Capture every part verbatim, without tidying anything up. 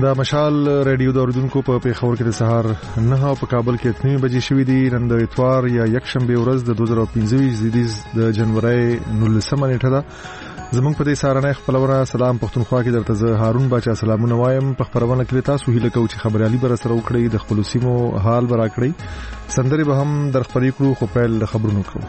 دا مشال ریډیو د اوریدونکو په پیښور کې د سهار نه او په کابل کې اته بجې شوې دي. نن د اتوار یا یکشنبه ورځ د دوه زره پنځه ویشت د جنوري نولسمه نیټه ده. زمونږ په دې سهارنۍ خپلونه سلام پښتونخوا کې درته زه هارون باچا سلامونه وایم. په خبرونه کې تاسو هیله کوم چې خبريالي بر سره وکړي، د خپل سیمو حال برا کړی، سندري به هم در خبرې کړو. خو پیل د خبرونو کوو.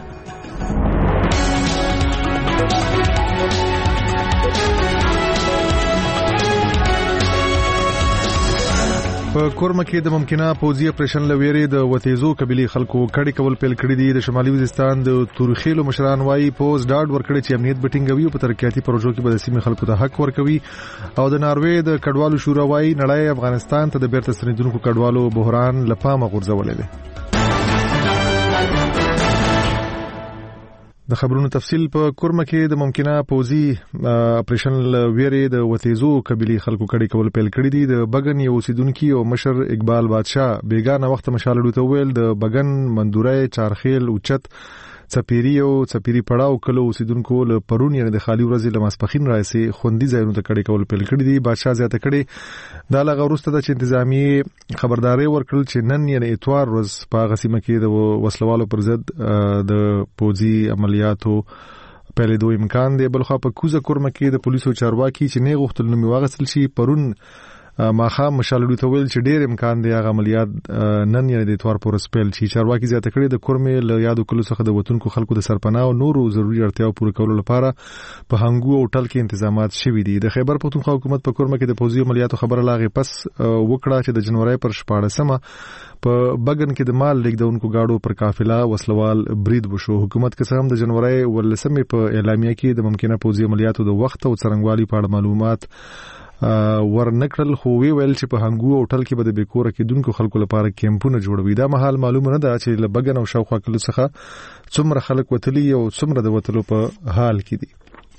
په کورمه کې د ممکنه پوځي اپریشن لویری د وتیزو قبيلي خلکو کډي کول پیل کړی دي. د شمالي وزیرستان د تورخیلو مشران وايي پوز ډاډ ورکړي چې امنیت بټینګوي او په ترقیاتي پروژو کې به د سیمې خلکو ته حق ورکوي. او د ناروې د کډوالو شورا وايي نړۍ افغانستان ته د بیرته ستنیدونکو کډوالو بحران لپامه غورځولې ده. د خبرونو تفصیل په کورمه کې د ممکنه پوځي اپریشن لویری د وتیزو قبيلي خلکو کډي کول پیل کړی دي. د بغن یو اوسیدونکو او مشر اقبال بادشاه بیگانه وخت مشالړو ته ویل د بغن مندورای چارخیل اوچت چپيري او چپيري پړاو کلو اوسیدونکو له پرون یعنی د خالی ورځې لمسپخین راځي خوندي ځایونو ته کډي کول پیل کړی دي. بادشاه زیاته کړي دا لغه ورسته د انتظامی خبرداري ورکړل چې نن یعنی اتوار ورځ په غسیمه کې د وسلوالو پر ضد د پوځي عملیاتو پیل دوه امکان دی. بلخو په کوزه کورمه کې د پولیسو چارواکي چې نه غوښتل نو واغسل شي پرون ماخه مشالړو ته ویل چې ډېر امکان دی هغه عملیات نن یعنی د اتوار پر سپیل شي. چارواکي زیاته کړي د کورمې له یادو کلو څخه د وطنکو خلکو د سرپناه او نورو ضروري اړتیاو پوره کولو لپاره په هنګو او ټل کې تنظیمات شوي دي. د خیبر پښتونخوا حکومت په کورمه کې د پوځي عملیاتو خبره لاغې پس وکړه چې د جنوري پر شپاړسمه په بغن کې د مال لیکدونکو گاډو پر قافله وسلوال برید وشو. حکومت کې هم د جنوري ولسمه په اعلامیه کې د ممکنه پوځي عملیاتو د وخت او څرنګوالي په اړه معلومات ورنکړل. خو وی ویل چې په هنګو او ټل کې به د بیکوره کېدونکو خلکو لپاره کیمپونه جوړوي. دا مهال معلومه نه ده چې لبغن او شاوخوا کلو څخه څومره خلک وتلی او څومره د وتلو په حال کې دي.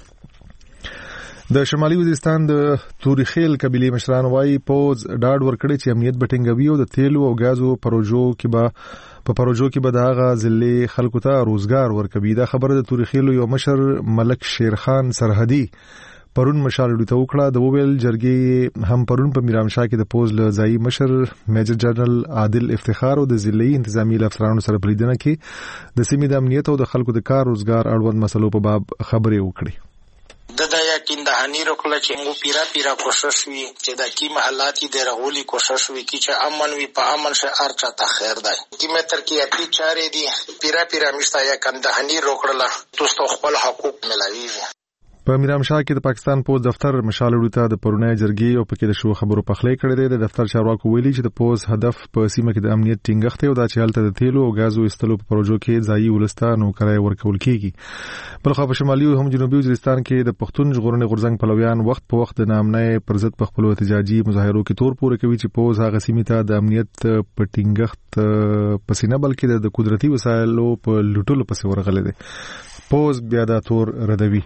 د شمالي وزیرستان د تورخیل قبيلي مشران وايي پوز ډاډ ورکړي چې امنیت بټینګوي او د تیلو او غازو پروژو کې به په پروژو کې به داغه ځلې خلکو ته روزګار ورکوي. دا خبره د تورخیل یو مشر ملک شیرخان سرحدي پرون مشالړو ته وکړه. د وویل جرګې هم پرون په میرامشاه کې د پوز له ځای مشر میجر جنرال عادل افتخار او د ضلعي انتظامی افسرانو سره بلیدنه کې د سیمې د امنیت او د خلکو د کار روزګار اړوند مسلو په باب خبرې وکړي. د دا یقین د هني رکړه چې مو پیرا پیرا کوشش وی چې د کی محلاتي د رغولي کوشش وی کی چې امن وی په امن شه ارچا ته خیر ده کی متر کی اپی چارې دي پیرا پیرا مشتا یقین د هني رکړه تاسو خپل حقوق ملوي. په میرامشاه کې د پاکستان پوز دفتر مشالړو ته د پرونای جرګې او پکې د شو خبرو پخلې کړې ده. د دفتر چارواکو ویلي چې د پوز هدف په سیمه کې د امنیت ټینګښت او د چالت د تیلو او غازو استلو په پروژو کې ځایي ولستان او کرای ورکول کیږي. بلخو په شمالي او هم جنوبي وزیرستان کې د پښتون ژغورنې غورځنګ پلویان وخت په وخت د نامنۍ پر ضد په خپل احتجاجي مظاهرو کې تور پوره کوي چې پوز هغه سیمه ته د امنیت په ټینګښت پسینه بلکې د قدرتي وسایلو په لټولو پسې ورغلي دي. پوز بیا دا تور ردوي.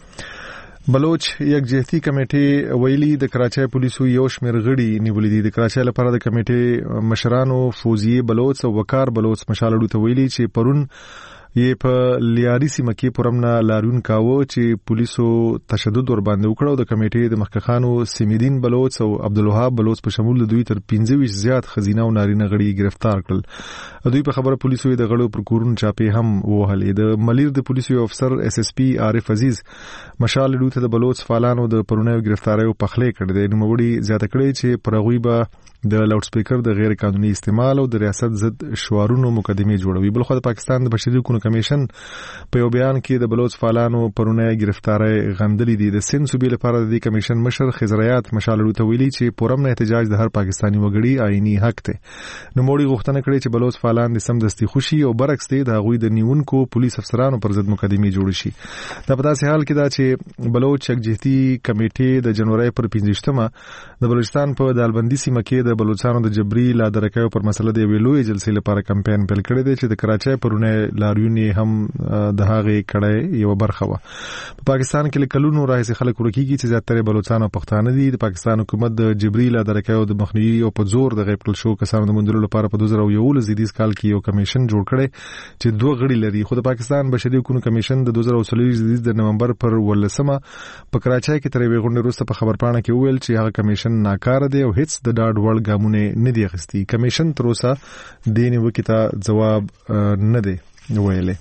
بلوچ یکجهتي کمیټې ویلي د کراچۍ پولیسو یو شمېر غړي نیولې دي. د کراچۍ لپاره د کمیټې مشرانو فوزیه بلوچ او وقار بلوچ مشالړو ته ویلي چې پرون یې په لیاري سیمه کې پرمنه لارون کاوه چې پولیسو تشدد ور باندې وکړو. د کمیټې د مخکخانو سمیدین بلوچ او عبدالوهاب بلوچ په شمول د دوی تر پنځه ویشت زیات خزینه او نارینه غړي گرفتار کړل. دوی په خبره پولیسو د غړو پر کورون چاپې هم وهلې. د ملیر د پولیسو افسر اس اس پی عارف عزیز مشال لوته د بلوچ فعالانو د پرونیو گرفتاریو پخلې کړې دي. نو مګړي زیاته کړې چې پرغوی به د لاوډ سپیکر د غیر قانوني استعمال او د ریاست ضد شعارونو مقدمه جوړوي. بلخو د پاکستان د بشري حقوقو کمیشن په یو بیان کې د بلوچ فعالانو پرونه گرفتاری غندلې دي. د سند صوبې لپاره د کمیشن مشر خزریات مشالړو ته ویلي چې پرمنه احتجاج د هر پاکستانی وګړي آئینی حق دی. نو موړي غوښتنه کړې چې بلوچ فعالان د سمدستي خوشي او برعکس دي د غوي د نیونکو پولیس افسرانو پر ضد مقدمه جوړ شي. دا په داسې حال کې دا چې بلوچ یکجهتي کمیټې د جنوري پر پنځه ویشتمه د بلوچستان په دالبندي سیمه کې د د بلوچستان د جبري لا درکایو پر مسله د ویلوې جلسې لپاره کمپاین پیل کړی دی چې د کراچۍ پرونه لاریونی هم د هغه کړه یو برخه و. په پاکستان کې کلونو راځي خلک ورکیږي چې زیاتره بلوچستان او پښتانه دي. د پاکستان حکومت د جبري لا درکایو د مخنیوي او په زور د غیب کړل شو کسانو د مندلو لپاره په دوه زره یو زیدیز کال کې یو کمیشن جوړ کړي چې دوه غړي لري. خو د پاکستان بشري حقوقو کمیشن د دوه زره زیدیز د نومبر پر ولسمه په کراچۍ کې تر یوې غونډې وروسته په خبرپاڼه کې وویل چې هغه کمیشن ناکاره دی او هیڅ د ډاډ وړ ګامونه نه دي اخیستي. کمیشن تر اوسه د نیوکې ته جواب نه دی ویلي.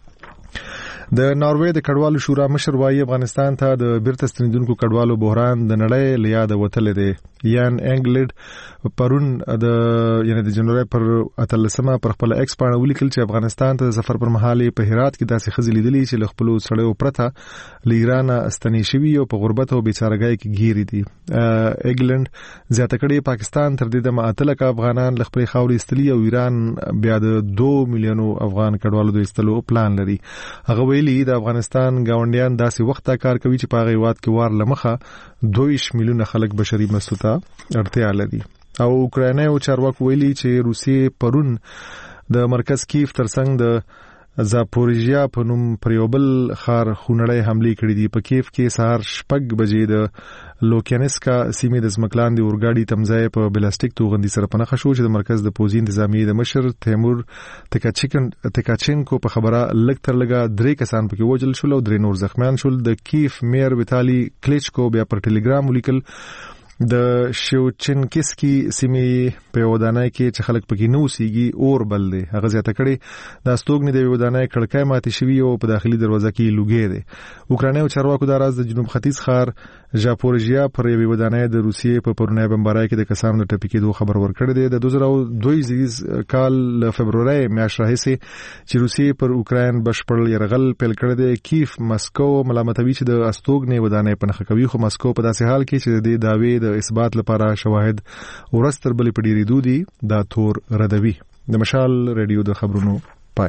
د ناروې د کډوالو شورا مشر وايي افغانستان ته د بیرته ستنیدونکو کډوالو بحران د نړۍ له یاده وتلی دی. یان انګلډ پرون د یعنی د جنوري پر اتلسمه پر خپل ایکس باندې ولیکل چې افغانستان ته سفر پر مهال په هرات کې داسې خزي لیدلې چې له خپل سړیو پرته له ایران استنی شوی او په غربت او بیچارهګۍ کې گیري دي. انګلند زیاته کړي پاکستان تر دې د معتلک افغانان له خپل خاورې استلی او ایران بیا د دوه میلیونو افغان کډوالو د استلو پلان لري. هغه ویلي د افغانستان گاونډیان داسې وخت کار کوي چې په هغه وخت کې وار لمخه دوه میلیونه خلک بشري مرستو ته اړتیا لري. او اوکرایني او چارواکو ویلي چې روسیې پرون د مرکز کیف ترڅنګ د زاپوریژیا په نوم پر یو بل ښار خونړۍ حملې کړې دي. په کیف کې سهار شپږ بجې د لوکینسکا سیمې د ځمکلاندې اورګاډي تمځای په بلاستیک توغندي سره په نښه شو چې د مرکز د پوځي انتظامیې د مشر تیمور تکاچیکن تکاچینکو په خبره لږ تر لږه درې کسان پکې وژل شول او درې نور زخمیان شول. د کیف میر ویتالي کلیچکو بیا پر ټلګرام ولیکل د شوچنکسکی سیمې په ودانۍ کې چې خلک پکې نو سیږي اور بل دی. هغه زیاته کړي د استوګنې د ودانۍ کړکۍ ماتې شوی او په داخلي دروازه کې لوګي دی. اوکرایني او چارواکو د راز د جنوب ختیځ ښار ژاپورژیا پر یوې ودانۍ د روسیې په پرونی بمبارۍ کې د کسانو د ټپي کېدو خبر ورکړی دی. د دوه زره دوه زیدیز کال له فبرورۍ میاشتې راهیسې چې روسیې پر اوکراین بشپړ یرغل پیل کړی دی. کیف مسکو ملامتوي چې د استوګنې ودانۍ په نښه کوي، خو مسکو په داسې حال کې چې د دې دعوی د اثبات لپاره شواهد ورستر بلې په ډیریدو دي دا تور ردوي. د مشال رادیو د خبرونو پای.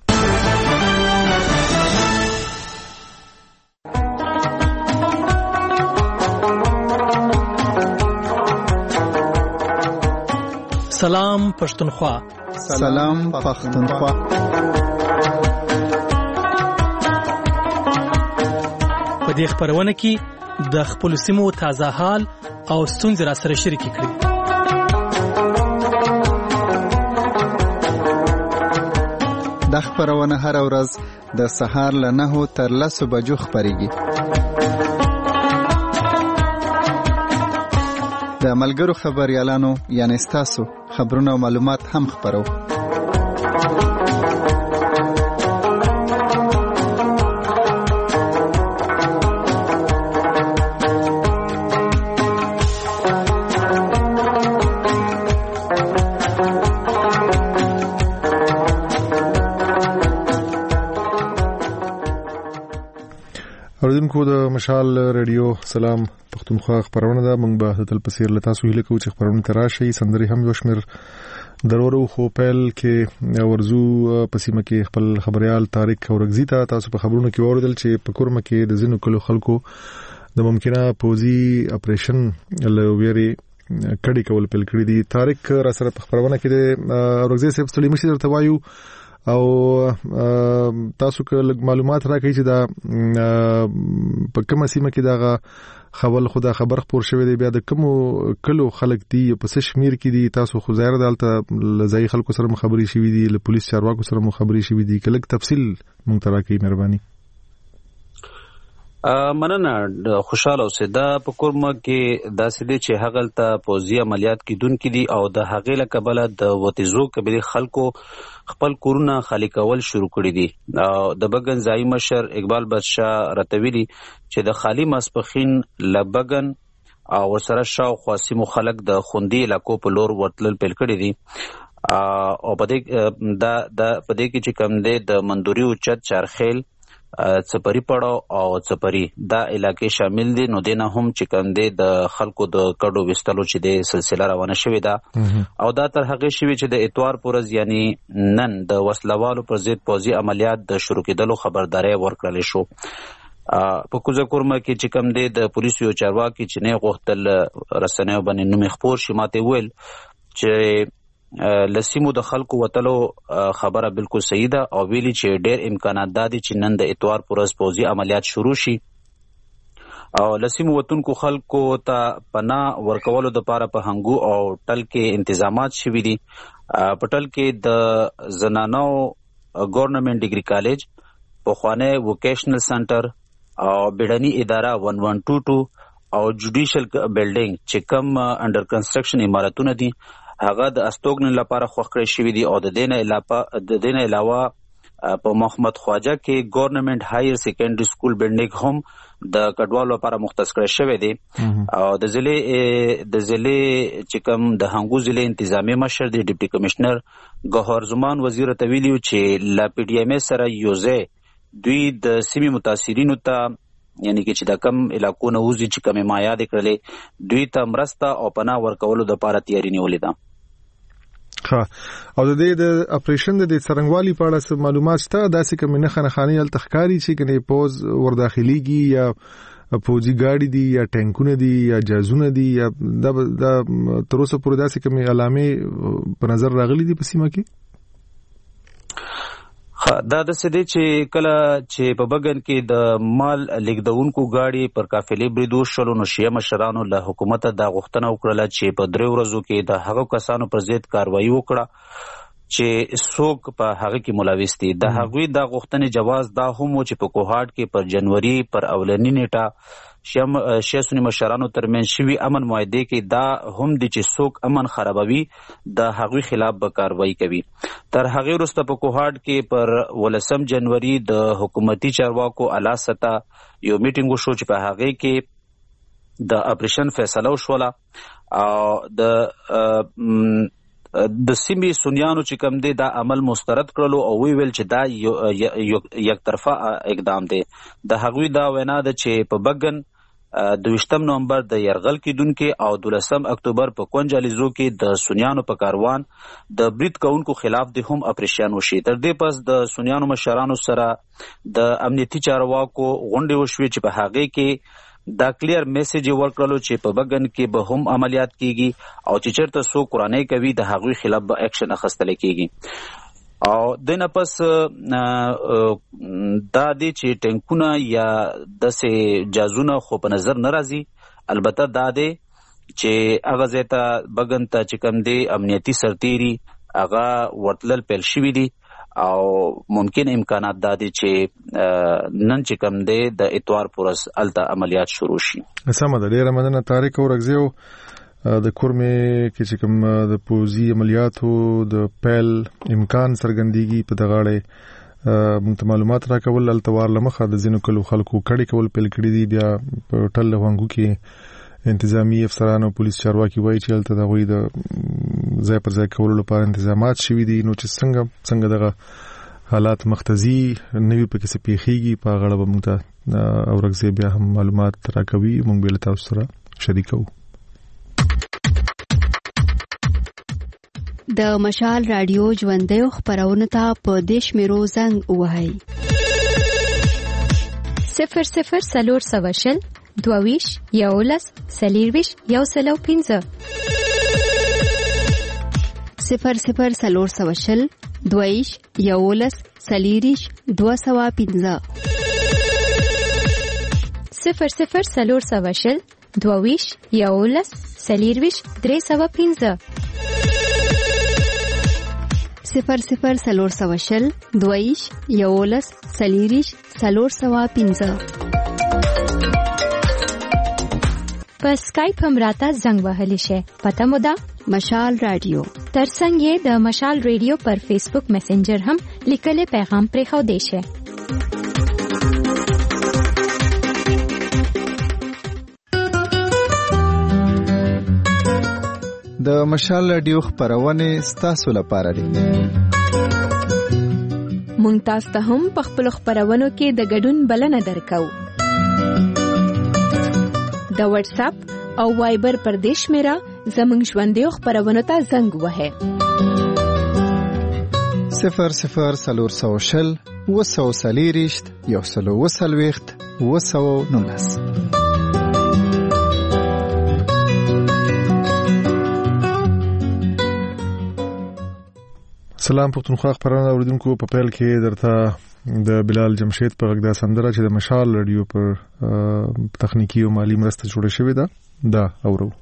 سلام پښتونخوا. سلام پښتونخوا. په دې خبرونه کې د خپل سیمو تازه حال او ستونزې را سره شریک کړئ. د خبرونه هر ورځ د سهار له نهو تر لسو بجو خبريږي. د ملګرو خبريالانو یعنی ستاسو خبرونه او معلومات هم خبرو. اوریدونکو د مشال رادیو سلام پښتونخوا خبرونه ده. موږ به تل پسیر لتا سو هله کو چې خبرونه تراشي سندري هم یو شمیر ضرورو خو پیل کې ورزو پسیمه کې خپل خبريال طارق اورغزي ته تاسو په خبرونو کې اوریدل چې په کورمه کې د زینو کلو خلکو د ممکنه پوزي اپریشن لويري کډي کول پیل کړی دي. طارق را سره په خبرونه کې د اورغزي صاحب ستړي مشي درته وایو او تاسو که معلومات راکړئ چې دا په کومه سیمه کې دا خبر خدا خبر خبر شوی دی، بیا د کوم کلو خلک دي په څه شمیر کې دي، تاسو خو ظاهر دالته لزای خلکو سره مخابري شوی دي، له پولیس چارواکو سره مخابري شوی دي، کله تفصیل مونږ ته راکړئ مهرباني. مننه خوشاله اوسه. دا په کورمه کې داسې دي چې هغه ته پوزي عملیات کیدونکې دي او د هغې له کبله د وتیزو کبیري خلکو خپل کورونه خالی کول شروع کړي دي. د بګن ځای مشر اقبال بادشاه راتویلی چې د خالی ماسپخین لبګن او ورسره شاوخوا سیمو خلک د خوندي علاقو په لور ورتلل پیل کړي دي او په دې دا د په دې کې چې کم دی د مندوري او چت چارخیل څپری پړاو او څپری دا علاقې شامل دي. نو دینه هم چې کم دی د خلکو د کډو وستلو چې د سلسله روانه شوې ده او دا تر هغه شوی چې د اتوار پورز یعنی نن د وسلوالو پر ضد پوزي عملیات د شروع کېدلو خبرداري ورکړل شو. په کوزه کورمه کې چې کوم دی د پولیسو یو چارواکي چې نه غوښتل رسنیو باندې نوم خپور شي ماته ویل چې لسیمو د خلکو وتلو خبره بالکل صحیح ده او ویلي چې ډېر امکانات دادي چې نن د اتوار پر ورځ پوځي عملیات شروع شي او لسیمو وتونکو خلکو ته پناه ورکولو دپاره په هنګو او ټل کې انتظامات شوي دي. په ټل کې د زنانو ګورنمنت ډیګري کالج، پخوانی ووکیشنل سنټر او بیړني اداره ون ون ټو ټو او جوډیشل بلډینګ چې کوم انډر کنسټرکشن عمارتونه دي هغه د استوګنې لپاره خوښ کړی شوي دي او د دې نه علاوه د دې نه علاوه په محمد خواجه کې ګورنمنت هایر سیکنډري سکول بلډینګ هم د کډوالو لپاره مختص کړی شوی دی او د ضلع د ضلع چې کوم د هنګو ضلع انتظامی مشر دی ډیپټي کمشنر ګوهر زمان وزیر ته ویلي چې لا پی ډي ایم اس سره یوځای دوی د سیمې متاثرینو ته یعنی کې چې د کم علاقو نه وځي چې کومې ما یاد کړلې دوی ته مرسته او پناه ورکولو دپاره تیاری نیولې ده. ها او د دې د اپریشن د څرنګوالي په اړه معلومات شته؟ داسې کومې نښه نښانې هلته ښکاري چې کنه پوز ورداخليږي یا پوځي ګاډي دي یا ټانکونه دي یا جهازونه دي یا د تر اوسه پورې داسې کومې علامې په نظر راغلي دي په سیمه کې؟ دا د سدي چې کله چې په بګن کې د مال لیکدونکو گاډي پر قافلې بریدو شلو نو شیعه مشرانو له حکومت د غوښتنه وکړه چې په درې ورځو کې د هغو کسانو پر ضد کاروایی وکړه چې څوک په هغه کې ملوث دي. د هغوی د غوښتنې جواز دا هم و چې په کوهاټ کې پر جنوري پر اولنی نیټه شیعه سنی مشرانو ترمنځ شوي امن معاهدې کې دا هم دي چې څوک امن خرابوي د هغوی خلاف به کاروایی کوي. تر هغې وروسته په کوهاټ کې پر ولسم جنوري د حکومتي چارواکو اعلی سطح یو میټینګ وشو چې په هغې کې د اپریشن فیصله وشوله او د د سیمې سنیانو چې کوم دی دا عمل مسترد کړلو او وی ویل چې دا یک طرفه اقدام دی. د هغوی دا وینا ده چې په بګن دویشتم نومبر د یرغل کیدونکو او دولسم اکتوبر په کونجالیزو کې د سنیانو په کاروان د برید کوونکو خلاف د هم اپریشن وشي. تر دې پس د سنیانو مشرانو سره د امنیتي چارواکو غونډې وشوې چې په هغې کې دا کلیر میسج ورکړلو چې په بګن کې به هم عملیات کیږي او چې چېرته څوک قرانې کوي د هغوی خلاف به اکشن اخیستل کیږي. او دنه پس دا دی چې ټینکونه یا داسې جازونه خو په نظر نه راځي. البته دا دی چې هغه ځای ته بګن ته چې کوم دی امنیتي سرتیري هغه ورتلل پیل شوي دي او ممکن امکانات دا دي چې نن چې کوم دی د اتوار پر ورځ هلته عملیات شروع شي. سمه ده، ډېره مننه طارق اورکزیو. د کورمې کې چې کوم د پوځي عملیاتو د پیل امکان څرګندېږي په دغه اړه موږ ته معلومات راکول. هلته وار له مخه د ځینو کلو خلکو کډې کول پیل کړي دي. بیا په ټل هنګو کې انتظامی افسران او پولیس چارواکي وایي چې هلته د هغوی د ځای پر ځای کولو لپاره انتظامات شوي دي. نو چې څنګه څنګه دغه حالات مختزي نوي پکې څه پیښیږي په هغه اړه به موږ ته اورکزی بیا هم معلومات راکوي. موږ به له تاسو سره شریکوو. د مشال رادیو ژوندیو خپرونو ته په دې شمیرو زنګ ووهئ: صفر صفر څلور سوه شل دوه ویشت یولس څلېرویشت یو سل او پنځه، صفر صفر څلور سوه شل دوه ویشت یولس څلېرویشت دوه سوه پنځه، صفر صفر څلور سوه شل دوه ویشت یولس څلېرویشت درې سوه پنځه، صفر صفر څلور سوه شل دوه ویشت یولس څلېرویشت څلور سوه پنځه. په سکایپ هم راته زنګ وهلی شي. پته مو ده مشال رادیو. ترڅنګ یې د مشال رادیو پر فیسبوک میسنجر هم لیکلي پیغام پرېښودی شي. د مشال رادیو خپرونې ستاسو لپاره دي. مونږ تاسو ته هم په خپل خپرونو کې د ګډون بلنه درکو. د واتس اپ او وایبر پر دې شمیره زموږ ژوندیو خپرونو ته زنګ ووهئ: صفر صفر څلور سوه شل اوه سوه څلېرویشت یو سل اوه څلوېښت اوه سوه نولس. سلام پښتونخوا خبرونه اوریدونکو، په پیل کې درته د بلال جمشید په غږ د سندره چې د مشال رادیو پر تخنیکی او مالی مرسته جوړه شوې ده دا اورو.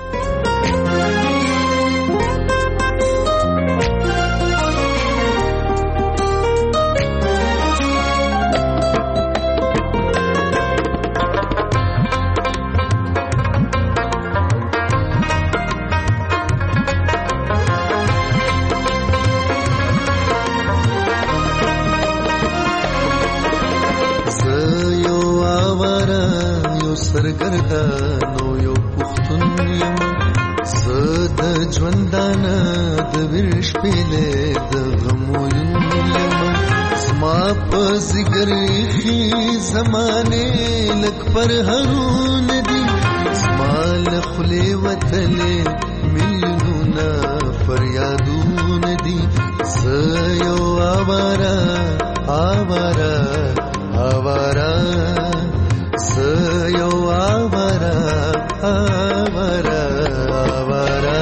سرګردانو یو پښتون یم زه د ژوندانه د ویرش پیلې د غمو یم زما په ذکر خي زمانه لک پر هرون دي زما له خلې وتلې میلیونونه فریادونه دي زه یو آواره آواره آواره زه یو آواره آواره آواره.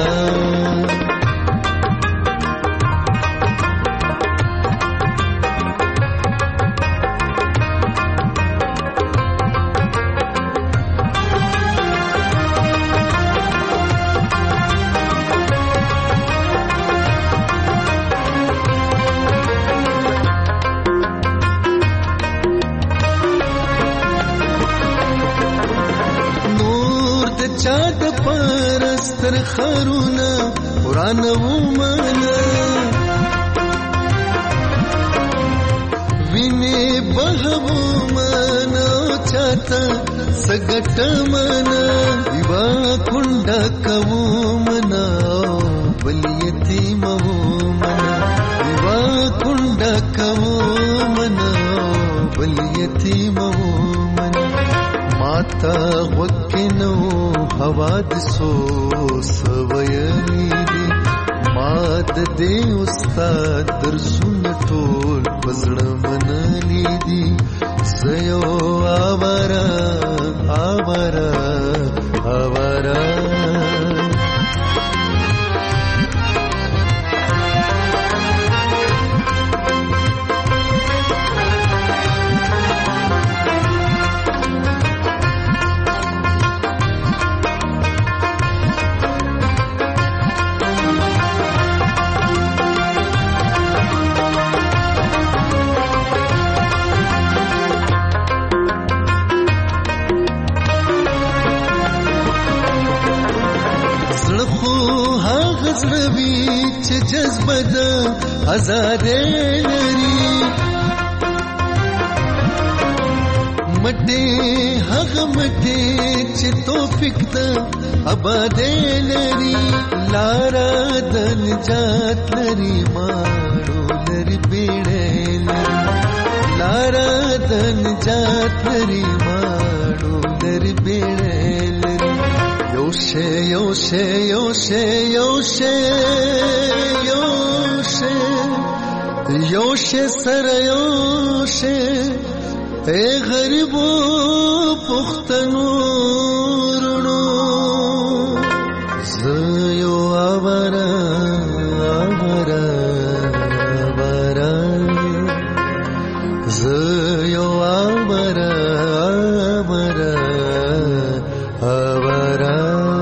چاد پرستر خرونا قرآن ومانا ویني بهو مانا چاته سګټ مانا دیوا کونډه کوو منا بل یتیم وو منا دیوا کونډه کوو منا بل یتیم وو منا ماتا وکنو حوادثو سویلی دی ماد دی استاد درسون ټول پزړه منلی دی زيو آوارا آوارا آوارا. جذبه د آزاد لري مټي هغه مټي چې توفیق د آباد لري لارا د نجات لري ماړو لري بیړې لري لارا د نجات لري ماړو لري بیړې لري یوشه یوشه یوشه یوشه یوشه یوشه سر یوشه اے غریبو پختنو رونو زيو آوارا آوارا آوارا زيو آوارا آوارا آوارا.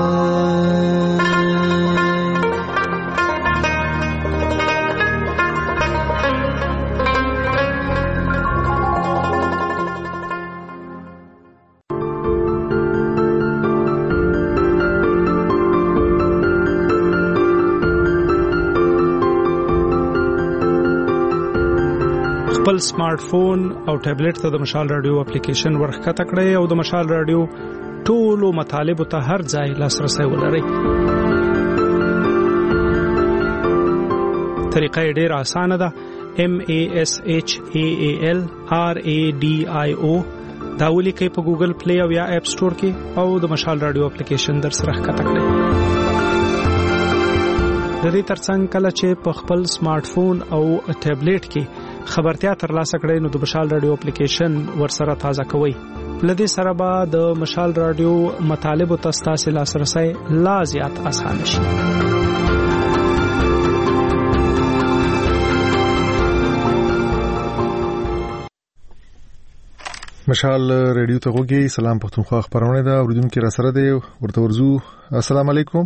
خپل سمارټ فون او ټابلیټ ته د مشال رادیو اپلیکیشن ورخکته کړئ او د مشال رادیو ټولو مطالبه ته هر ځای لاسرسي ولرئ. طریقه ډېره اسانه ده. M A S H A A L R A D I O دا ولیکئ په ګوګل پلی او یا اپ سٹور کې او د مشال رادیو اپلیکیشن در سره ښکته کړئ. د دې ترڅنګ کله چې په خپل سمارټ فون او ټابلیټ کې خبرتیا ترلاسه کړئ نو د مشال رادیو اپلیکیشن ورسره تازه کوئ. لدې سره به د مشال رادیو مطالب او تاسو لاسرسي لا زیات اسانه شي. مشال ریډیو ته وګورئ. سلام پښتونخوا خبرونه ده اوریدونکو را سره دی ورته ورزو. السلام علیکم.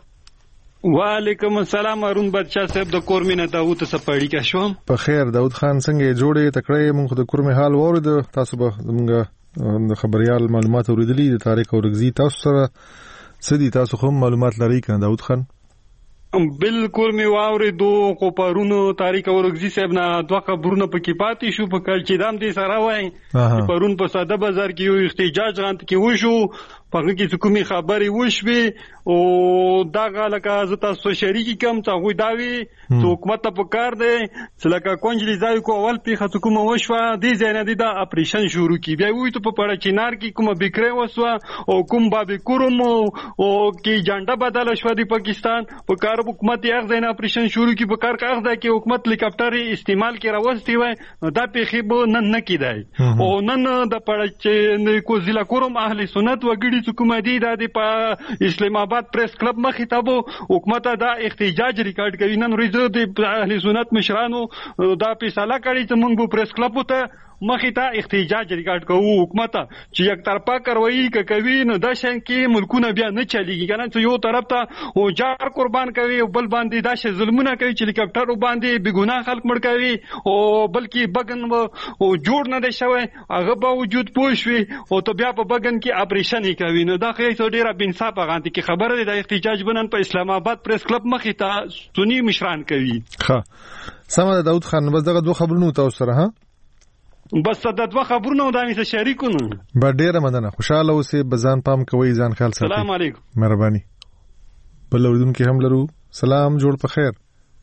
وعلیکم السلام. ارون بادشاہ صاحب د کورمینه داوود سپاړی کا شوم. په خیر داوود خان څنګه جوړې تکړه موږ د کورمه حال وورد تاسو به موږ د خبريال معلومات اوریدلې د تاریخ او رګزي تاسو سره سدي تاسو کوم معلومات لري کنه داوود خان؟ بالکل می واوري دو کو پرونو تاریخ او رګزي صاحب نه دوه خبرونه پکې پاتې شو په کال چې دام دي سره وای پرون په ساده بازار کې یو احتجاج غانت کې وشو پغه کې کومي خبري وشوي او دا غلکه ز تاسو شریکی کم ته غوي داوي چې حکومت ته پکار دی چې لکه کونجلي ځای کو اول په خاطر کومه وشوه دي ځای نه دي دا اپریشن شروع کی بیا وي ته په پړه چینار کې کومه بکره وسوه او کوم بابي کوروم او کې جانډه بدل شو د پاکستان په کار حکومت یې ځای نه اپریشن شروع کی په کار کاغ دا کې حکومت هلیکاپټر استعمال کې راوستي وای دا په خيبو نن نه کیدای او نن د پړه چې کو ضلع کوروم اهل سنت وګړي حکومت دی د په اسلام آباد پریس کلب مخې ته وو حکومت دا احتجاج ریکارډ کوي نن ورځ د اهل سنت مشرانو دا فیصله کړی چې موږ پریس کلب ته مخې ته احتجاج ریکارډ کوو حکومت چې یک طرفه کاروایی کوي نو د شان کې ملکونه بیا نه چلیږي کنه چې یو طرف ته او جار قربان کوي او بل باندې دا شی ظلمونه کوي چې هلیکاپټر باندې بګوناه خلک مړ کوي او بلکې بګن او جوړ نه دی شوی هغه به وجود پوښوي او ته بیا په بګن کې اپریشن کوي نو دا خو ډیره بنصاف غانتی کې خبره ده د احتجاج بنن په اسلام آباد پریس کلب مخې ته سنی مشران کوي. ښه سمه داوود خان بس دغه دوه خبرونه تاسو سره ها بس د دوه خبرونه د امي سره شریکونه با ډیره مننه خوشاله اوسئ بزان پام کوي ځان خیال ساتئ. سلام علیکم. مهرباني. بل اوریدونکو هم لرو. سلام جوړ په خیر.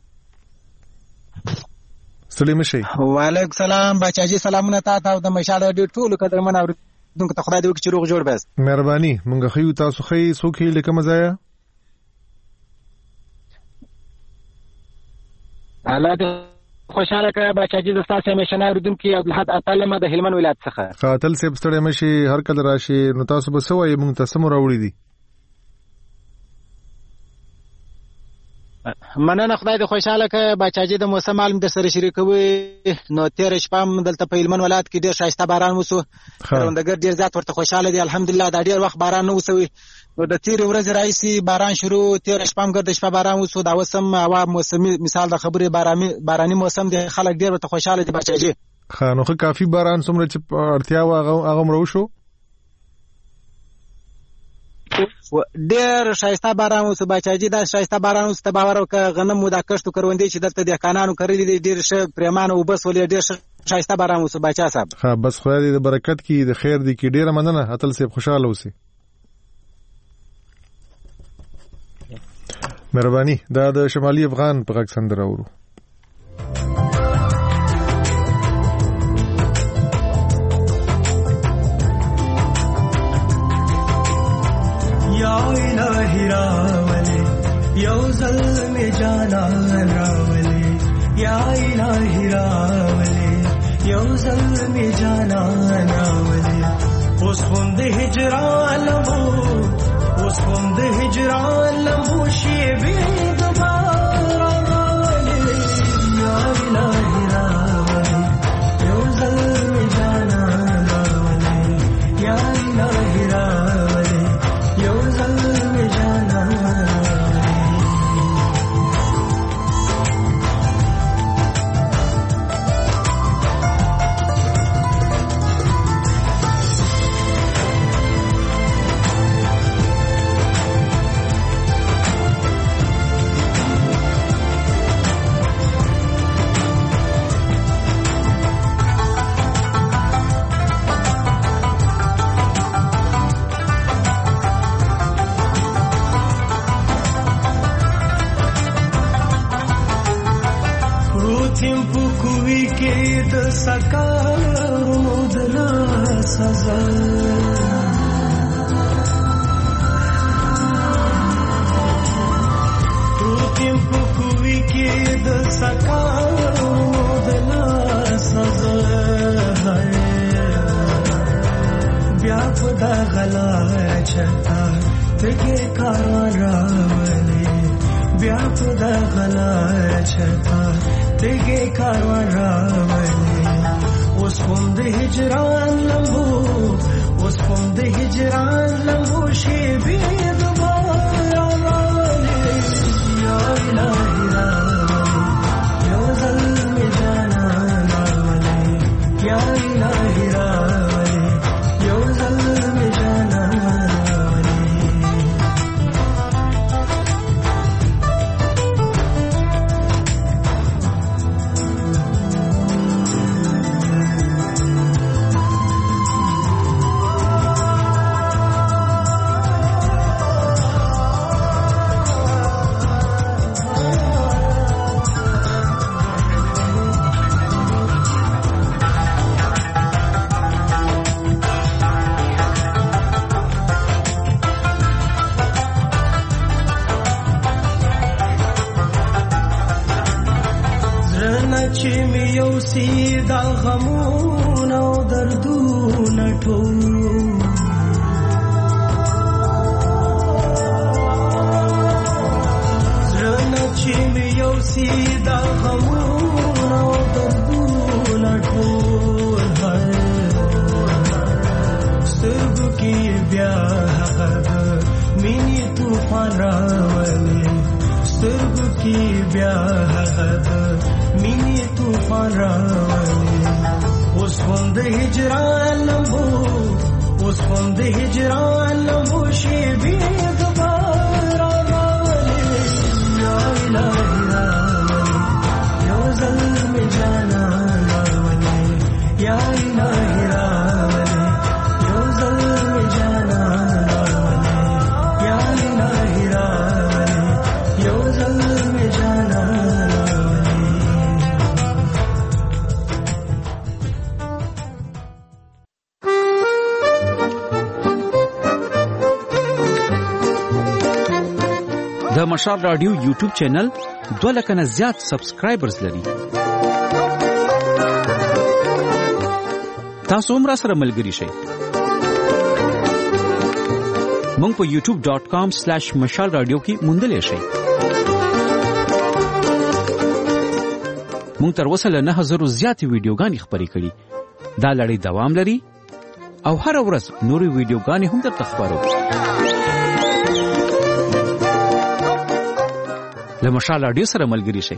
ستړي مشي. وعلیکم سلام بچاجي سلامونه تاسو د مشال ډېر ټول قدرمن اوریدونکو ته خدای دې وکړي چې روغ جوړ بس. مهرباني مونږ خو تاسو خې سوکي لکه مزایا الله خوشاله کړه بچاجي د تاسو همیشنه اوریدونکو عبدالحد اتلمه د هلمند ولایت څخه قاتل سیب ستړي مشي هر کله راشي نو تاسو به سوې مونږ ته سم راوړي دي. مننه خدای دې خوشاله کړه بچاجي د موسم معلوم در سره شریکوي نو تیر شپه دلته په هلمند ولایت کې ډېر شایسته باران وسو کروندګر ډېر زیات ورته خوشاله دي الحمدلله دا ډېر وخت باران نه وسوي نو د تیر ورځ راځي باران شروع تیر شپه هم ګرد شپه باران وسو دا وسم هوا موسمي مثال د خبرې باراني باراني موسم دی خلک ډېر ورته خوشاله دي بچاجي. ښه نو خو کافي باران څومره چې اړتیا و هغه مرو شو ډېر شایسته باران وسو بچاجي دا شایسته باران وسو ته باور وکړه غنم مو دا کښتو کروندې چې دلته د کانانو کړی دي ډېر ښه پریمانه او بس ولې ډېر شایسته باران وسو بچا صاحب. ها بس خدای دې د برکت کې د خیر دې کې ډېر مننه اتل سیب خوشاله اوسئ. مهرباني دا د شمالي افغان په غږ سندره اورو. یا الہی راولے یو ظلم جانان راولے یا الہی راولے یو ظلم جانان راولے اوس خوند هجران لمو اوس خوند هجران لمو شی به دوباره راولے یا الہی راولے یو ظلم جانان راولے یا الہی راولے یو ظلم جانان پدا غلا چتا تګه کاروان راولې بیا پدا غلا چتا تګه کاروان راولې اوس کوم د هجران لمبو اوس کوم د هجران لمبو شي بي دوباره راولې یا الهي راولې یو ځل می جانا راولې یا الهي راولې یو ځل می جانا چې مې یو سیدا غمونه او دردونه ټول زړه چې مې یو سیدا غمونه او دردونه ټول سترګو کې بیا هغه مینې طوفان راولي سترګو کې بیا هغه مینی طوفان راولي اوس هم د هجران لمبو اوس هم د هجران لمبو شي بي دوباره راولي یا الهي راولي یو ځل می جانا راولي یا الهي راولي یو ځل می جانا راولي یا الهي راولي یو ځل می جانا د مشال رادیو یوټیوب چینل دوه لکه نه زیات سبسکرایبرز لري. تاسو هم را سره ملګري شئ. مونږ په یوټیوب ډاٹ کام سلیش مشال رادیو کې موندلی شئ. مونږ تر اوسه له نه هزارو زیاتې ویډیوګانې خپرې کړي. دا لړۍ دوام لري او هر ورځ نورې ویډیوګانې هم درته خپروو. له مشال رادیو سره ملګري شئ.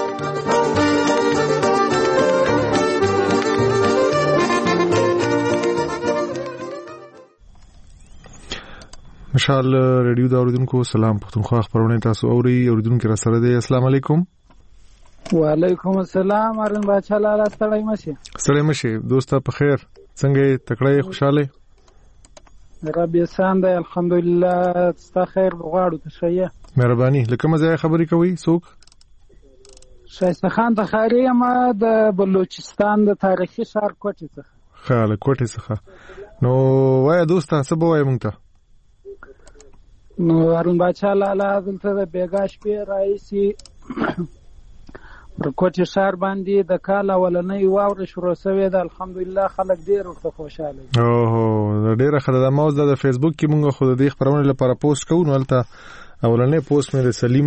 مشال رادیو دا اوریدونکو سلام پښتونخوا خبرونه تاسو اوري اوریدونکو را سره دی. السلام علیکم. وعلیکم السلام. ارن بچا لاله ستړی مشه ستړی مشه دوستا په خیر څنګه تکړه خوشاله رب یسان دی الحمدلله ستا خیر بغواړو ته شایه مهرباني لکه مزه خبرې کوي څوک شایسته خان ته خیری ما د بلوچستان د تاریخي ښار کوټې څخه خاله کوټې څخه نو وای دوستا څه به وای مونږ ته نو ارون بچا لاله دلته د بیګاش په رئیسي پر کوټې ښار باندې د کال اولنۍ واوره شروع شوې ده الحمدلله خلک ډېر ورته خوشاله دي. اوه ډېره ښه ده. موږ د فیسبوک کې موږ خو د دې خبرونې لپاره پوسټ کوو نو هلته اولنۍ پوسټ مې د سلیم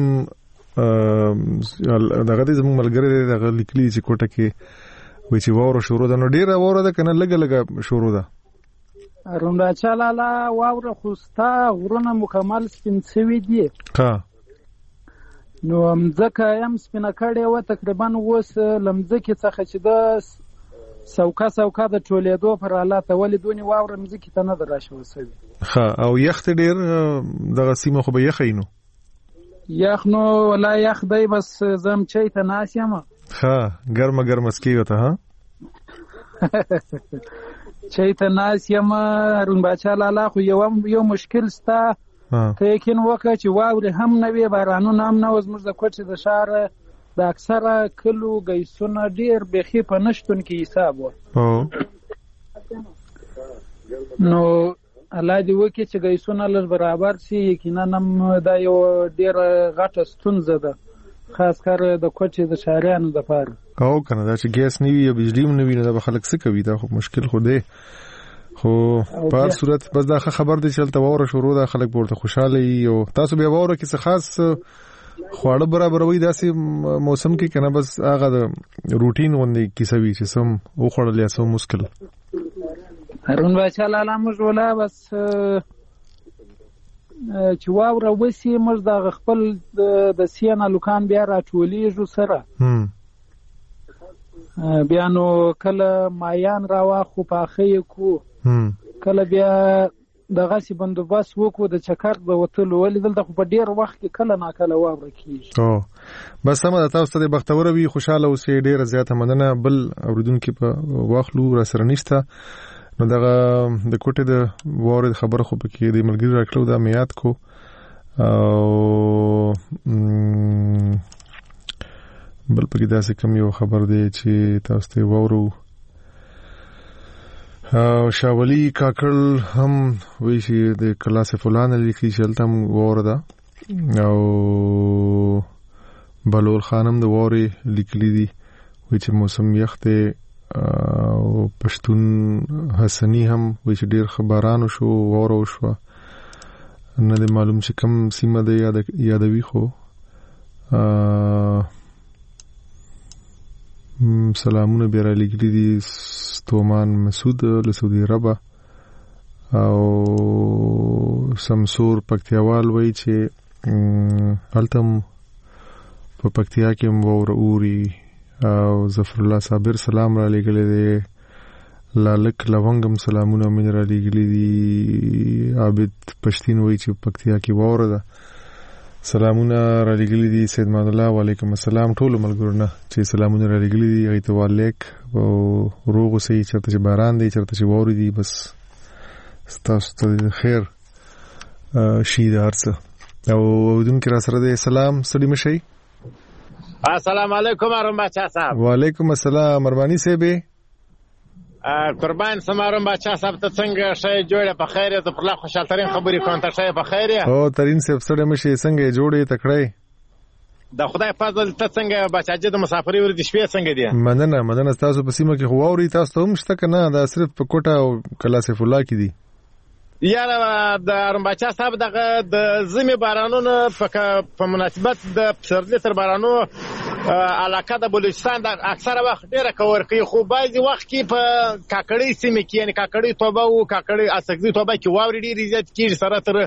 دغه دې زموږ ملګری دی دغه لیکلي چې کوټه کې وایي چې واوره شروع ده نو ډېره واوره ده که نه لږه لږه شروع ده ارون بچا لاله واوره خو ستا غرونه مکمل سپین شوي دي ښه نو مځکه یم سپینه کړې وه تقریبا اوس له مځکې څخه چې د سوکه سوکه د ټولېدو پر حالته ولې دونې واوره مځکې ته نه ده راشوه شوې ښه او یخ ته ډېر دغه سیمه خو به یخی نو یخ نو ولا یخ دی بس زه مچۍ ته ناست یم ښه ګرمه ګرمه سکیږه ته ها چۍ ته ناست یم هارون باچا لاله خو یو مشکل ستا ته یقین وکړه چې واورې هم نه وي بارانونه هم نه و زموږ د کوټې د ښار د اکثره کلو ګیسونه ډېر بیخي په نشتون کې حساب و نو الله دې وکړي چې ګیسونه لږ برابر شي یقینا هم دا یو ډېره غټه ستونزه ده خاص کر د کوټې د ښاریانو دپاره او که نه دا چې ګیس نه وي یا بجلي هم نه وي نو دا به خلک څه کوي دا خو مشکل خو دی خو په هر صورت بس دا خبر دی چې تل ووره شروع ده خلک ورته خوشاله وي او تاسو بیا ووره کې څه خاص خواړه برابروي داسې موسم کې کنه بس هغه د روټین غوندې کیسه وي چې سم او خوړل یا سم مشکل هارون بچا لاله موږ ولا بس چې واوره وسی موږ د خپل د سینا لوکان بیا راټولېږو سره بیا نو کله مایان راواخو پاخې کو کله بیا دغه سی بندوبست وکړو د چکر د وتلو ولې دلته خو په ډیر وخت کې کله نا کله واوره کیږي او بس سم د تاسو ته بختور وي خوشاله اوسئ ډیر زیاته مننه بل اوریدونکو په واخلو را سره نشته نو دغه د کوټې د واره خبره خو پکې د ملګری راکړو دا میات کو او بل پکې داسې کم یو خبر دی چې تاسو ته وورو او شاولی کاکل هم وی چې د کلاس فلان لیکي چې تل وره ده او بلول خانم د وره لیکلي دي وی چې موسم یخته او پښتون حسنی هم وی چې ډیر خبرانو شو وره شو نه د معلوم چې کم سیمه ده یاد یادوي خو سلامونه بیره لیکلي دي ستومان مسعود له سعودي عرب او سمسور پکتیاوال وای چې التم په پکتیا کې مور اوري او ظفر الله صابر سلام را لګلې دي لالک لونګم سلامونه من را لګلې دي عابد پښتين وای چې پکتیا کې وره ده سلامونه را لګلې دي سید مان الله وعلیکم السلام ټول ملګرونه چې سلامونه را لګلې دي ایت والیک او روغ سي چرته چې باران دی چرته چې ووري دي بس تاسو ته خیر شي دارڅه او ودون کې را سره دي سلام سلام شي السلام علیکم ارم بچا صاحب وعلیکم السلام مربانی صاحب قربان سمارم بچا صاحب ته څنګه شي جوړه په خیر ته پر لا خوشاله ترين خبرې کوم ته شي په خیر او ترين صاحب سره مشي څنګه جوړې تکړه د خدای فضل ته څنګه بچاجه د مسافرۍ ور دي شپې څنګه دي مننه مننه تاسو په سیمه کې خو اوري تاسو هم شته کنه دا صرف په کوټه او کلاسه فلا کې دي یاره د ارمباچا صاحب دغه د زمي بارانونو په مناسبت د پسرلي تر بارانو علاقه د بلوچستان د اکثره وخت ډیره کور کوي خو بعضی وخت کې په کاکړی سیمه کې یعنی کاکړی توبه او کاکړی اسګزي توبه کې واوري ډیره زیات کیږي سره تر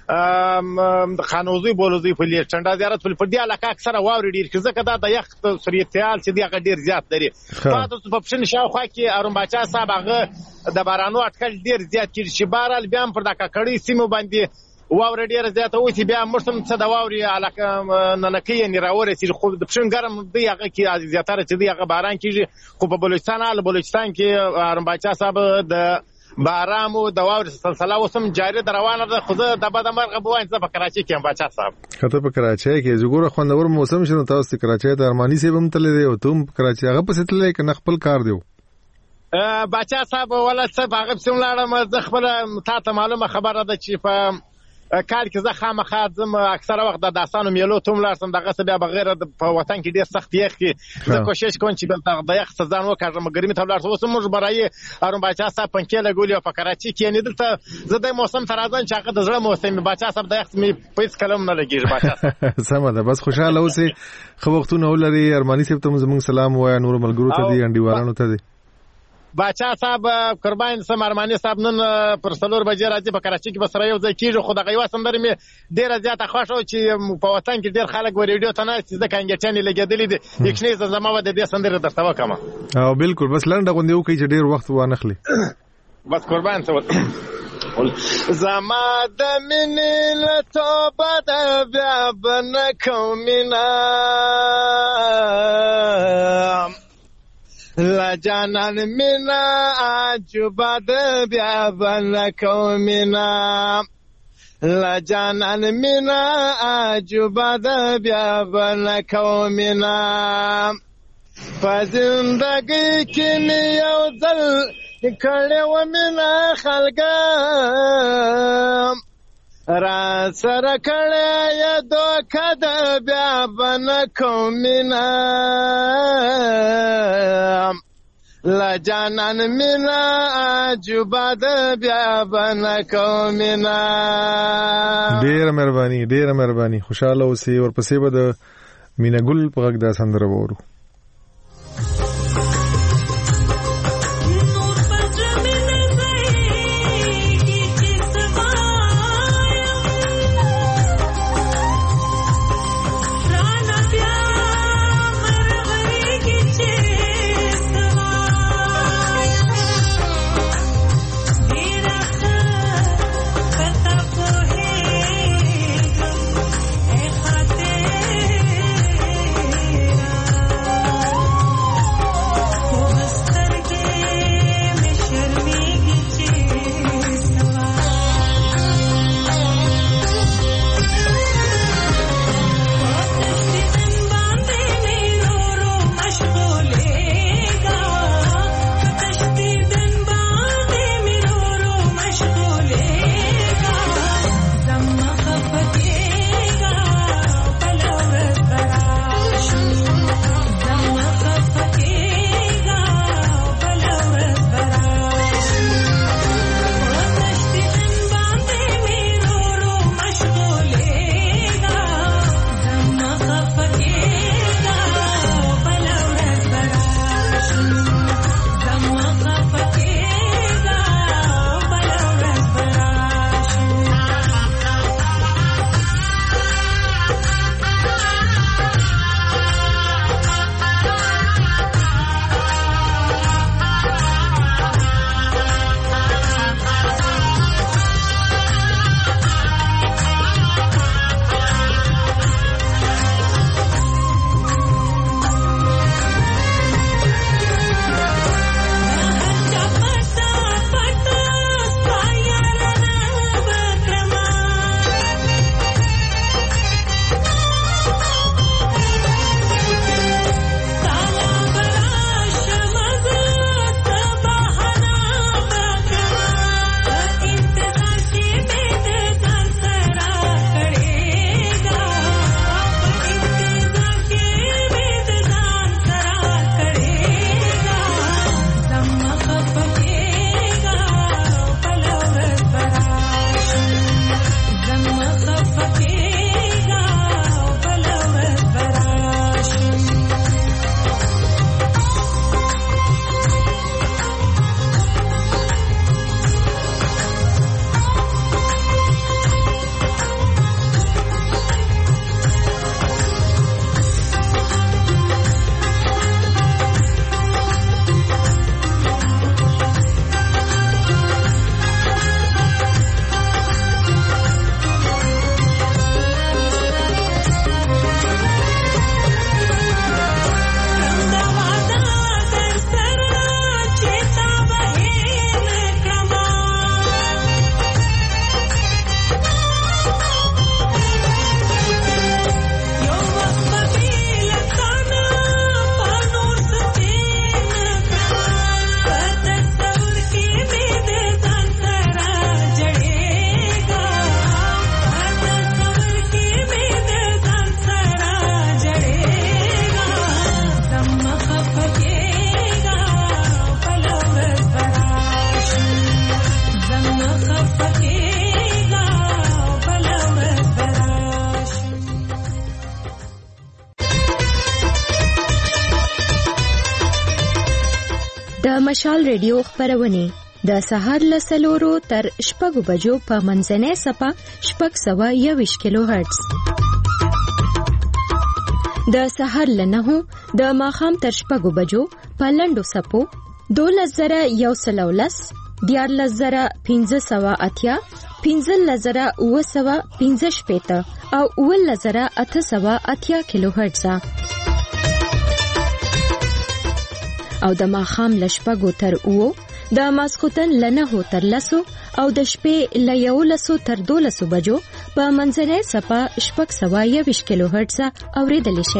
خانوزي بولوزي په لیر چنډا زیارت په دې علاقه اکثره واوري ډیر کې ځکه دا د یخ سریتیال چې دی ډیر زیات لري تاسو په پښین شاوخوا کې ارمباچا صاحب هغه د بارانو اټکل ډیر زیات کیږي چې بارال بیا پر د کاکړی سیمه باندې واوره ډیره زیاته وي چې بیا مرسم څه د واوري علاقه ننکې نه راوړي چې خو د پښین ګرم دی هغه کې زیاتره چې دی هغه باران کیږي خو په بلوچستان ال بلوچستان کې ارمباچا صاحب د بارامو د واوري سلسله وسم جاری روانه ده خو د بده مرغه بوای څه په کراچي کې بچا صاحب کته په کراچي کې زګوره خوندور موسم شنو تاسو کراچي ته ارمانی سي بم تللی دی او تم کراچي هغه پسې تللی کنه خپل کار دیو بچا صاحب ولا څه هغه سملاړم د خپل تا ته معلومه خبره ده چې په کال کې زه خامخا ځم اکثره وخت د داستانو میلو ته ملارسم دغه څه بیا بغیر په وطن کې ډیر سخت یخ کې زه کوشش کوم چې د یخ څخه ځان وکړم ګرمي ته ولارسم اوس موږ برای ارون بچا صاحب پنکې لګولې په کراچي کې نه دلته زه د موسم تر ځان چې هغه د زړه موسم بچا صاحب د یخ می پیس کلم نه لګیږي بچا سم ده بس خوشاله اوسې خو وختونه ولري ارمانی صاحب ته زموږ سلام وای نور ملګرو ته دي انډیوالانو ته دي بچا صاحب قربان سم ارمانی صاحب نن پر سلور بجې راځي په کراچي کې بسره یو ځای کیږي خو دغه یو سندره می ډیره زیاته خوښ او چې په وطن کې ډیر خلک و ریډیو ته نه چې د کانګټنې لګیدلې دي یکني زما و د دې سندره درته وکم او بالکل بس لنډه غوندې وکي چې ډیر وخت وانخلي بس قربان ته زما د مینې له توبه د بیا بن کومینا لا جانان مینا عجبا د بیا بن کومینا لا جانان مینا عجبا د بیا بن کومینا په زندګۍ کې مې یو ځل کړې و مینا خلګم را سره کړې یا دوکه د بیا بن کومینا لا جانان مینا عجوبه ده بیا بنکو مینا. ډیره مهرباني ډیره مهرباني. خوشاله اوسئ. ورپسې به د مینا ګل په غږ دا سندره وورو. مشال ریډیو خبرونه د سهار له سلورو تر شپږو بجو په منځنۍ صفه شپږ سوه یوویشت کیلو هرتز. د سهار له نهو د ماښام تر شپږو بجو په لنډو صفو دولس زره یو سل او لس، دیارلس زره پنځه سوه اتیا، پنځلس زره اوه سوه پنځه شپېته او اوولس زره اته سوه اتیا کیلو هرتز. او د ماښام له شپږو تر اوو، د ماسخوتن له نهو تر لسو او د شپې له یولسو تر دولسو بجو په منځنۍ صفه شپږ سوه یوویشت کیلو هرتز اورېدلی شئ.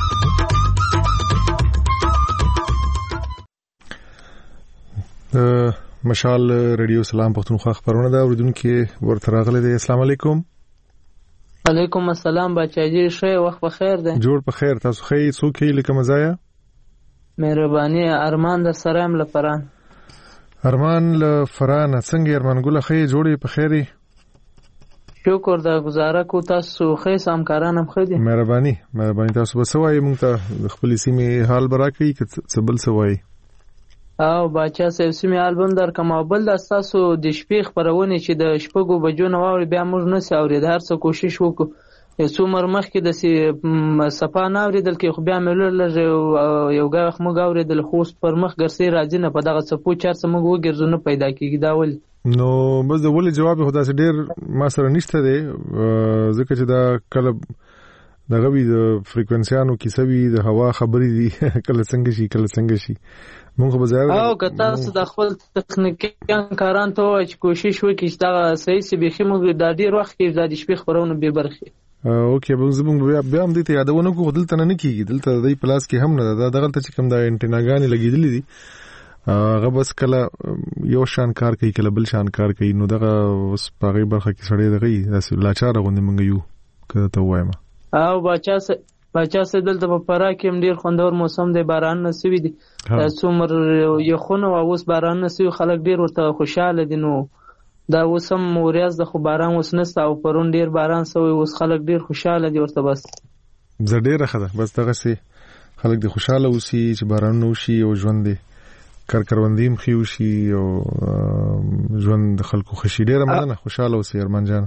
مشال ریډیو سلام پښتونخوا خبرونه ده اوریدونکو ورته راغلي دي. السلام علیکم. علیکم السلام بچاجي شه وخت بخیر ده. جوړ په خیر. تاسو خې څوک یې لکه مزایا؟ مهرباني. ارمان در سره ام لفران. ارمان لفران څنګه ارمان ګل خې جوړې په خیري؟ شکر دا گزاره کو تاسو خې سمکارانم خدي. مهرباني مهرباني تاسو به سوای مونږ ته خپل سیمه حال برا کوي که څه بل سوای. او باچا سیف سیمه البم در کوم بل د تاسو د شپې خبرونه چې د شپږو بجو نه واوري بیا موږ نه سي اوري د هر څه کوشش وکړو یو مر مخ کې د سی صفا نه اوریدل کې خو بیا ملل لږ یو غاخ موږ اوریدل خوست پر مخ ګرسي راځي نه په دغه صفو چار څه موږ وګرځو نه پیدا کیږي دا ول نو بس د ولې جواب خدا سره ډیر ما سره نشته دی ځکه چې دا کله د غوي د فریکوئنسيانو کې سوي د هوا خبرې دي کله څنګه شي کله څنګه شي مونږ به ځای او که تاسو د خپل تخنیکیان کاران ته وایي چې کوشش وکړي چې دا صحیح سي بيخي موږ د ډیر وخت کې د شپې خبرونه به برخي اوکې به زموږ بیا هم دې ته یادونه کوو دلته نه کیږي دلته د پلاس کې هم نه دا دغه چې کوم د انټیناګانې لګیدلې دي هغه بس کله یو شان کار کوي کله بل شان کار کوي نو دغه اوس په غي برخه کې سړی دغه داسې لاچار غوندې مونږ یو که ته وایم او بچا بچا سه دلته په پرا کې هم ډیر خوندور موسم دی باران نسوي دي څومر یو خونه او اوس باران نسوي خلک ډیر ورته خوشاله دي نو دا اوس هم وریاض د خو باران اوس نسته او پرون ډیر باران سوی اوس خلک ډیر خوشاله دي ورته بس زه ډیره خده بس دغه سي خلک دي خوشاله اوسي چې باران نو شي او ژوند دي کارکروندیم خيو شي او ژوند د خلکو خوشي ډیره مننه خوشاله اوسي ارمان جان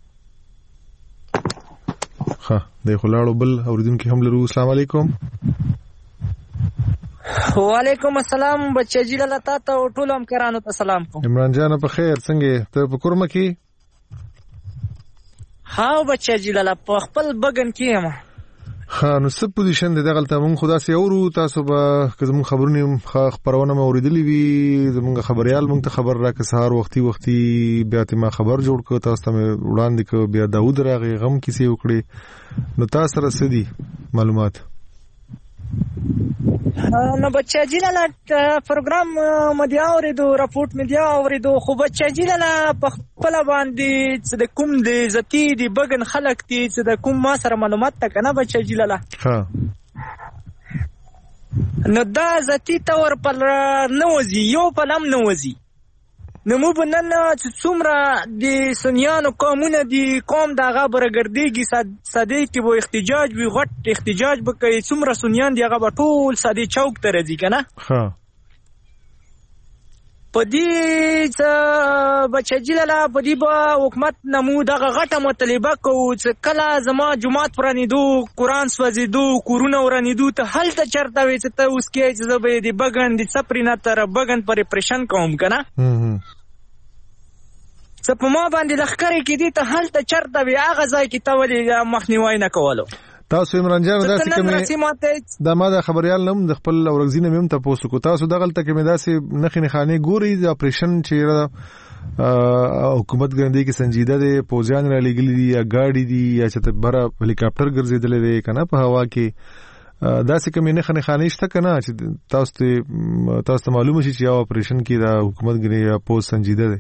ها د خلاړو بل اوریدونکو هم لرو السلام علیکم وعلیکم السلام بچی جی لاله تا ته ټول هم کرانو ته سلام کوم عمران جان په خیر څنګه ته په کورم کې ها بچی جی لاله په خپل بغن کې ما ها نو څه پوزیشن دی دغه ته مونږ خدا سي اورو تاسو به که زموږ خبرونه خبرونه مو اوریدلې وي زموږ خبريال مونږ ته خبر راک سهار وختي وختي بیا ته ما خبر جوړ کو تاسو ته وړاندې کو بیا داوود راغی غم کیسه وکړي نو تاسو سره سدي معلومات نو بچا جی لاله پروګرام مدیا اوریدو راپورټ مدیا اوریدو خو بچا جی لاله په خپل باندې چې د کوم د زتی دی بغن خلق دي چې د کوم ما سره معلومات تک نه بچا جی لاله ها نو دا زتی تور پر نوځي یو پلم نوځي نو مو بنن چې څومره د سنیانو قومونه دي قوم دغه برګرديږي ساده کې وو احتجاج وی غټ احتجاج وکړي څومره سنیان دی هغه ټول ساده چوک ته راځي کنه ها پدې چې بچجیلا پدې به حکومت نمو دغه غټه مطالبه کوي چې کله زما جمعات پرانیدو قران سوځیدو کورونه ورانیدو ته هل ته چرته وي چې ته اوس کې چې زبې دی بغن دي سپرینا تر بغن پر پرشن کوم کنه څه په ما باندې لخرې کې دي ته هل ته چرته وي هغه ځای کې ته ولې مخنیوي نه کولو تاسو عمران جان داسې کومه دا ما د خبريال نوم د خپل اورګزینه مم ته پوسټ کو تاسو دغه تل کې داسې نخې نخانه ګوري د اپریشن چې حکومت ګندې کې سنجیده دي پوزیان را لګلې دي یا گاډي دي یا چې بره هلیکاپټر ګرځیدل دي کنه په هوا کې داسې کومه نخې نخانه شته کنه چې تاسو ته تاسو ته معلومه شي چې یو اپریشن کې د حکومت ګنې یا پوز سنجیده دي